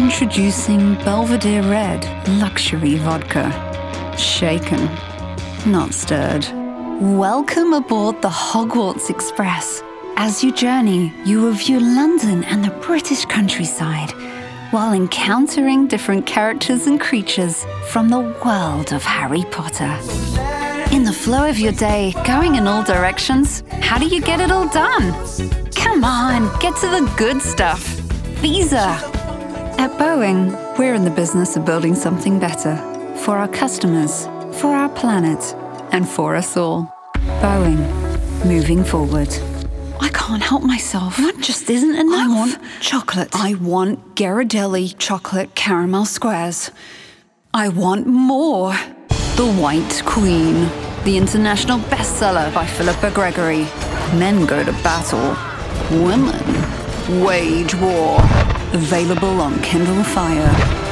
Introducing Belvedere Red Luxury Vodka. Shaken, not stirred. Welcome aboard the Hogwarts Express. As you journey, you review London and the British countryside while encountering different characters and creatures from the world of Harry Potter. In the flow of your day, going in all directions, how do you get it all done? Come on, get to the good stuff. Visa. At Boeing, we're in the business of building something better for our customers, for our planet, and for us all. Boeing, moving forward. I can't help myself. What just isn't enough? I want chocolate. I want Ghirardelli chocolate caramel squares. I want more. The White Queen, the international bestseller by Philippa Gregory. Men go to battle. Women wage war. Available on Kindle Fire.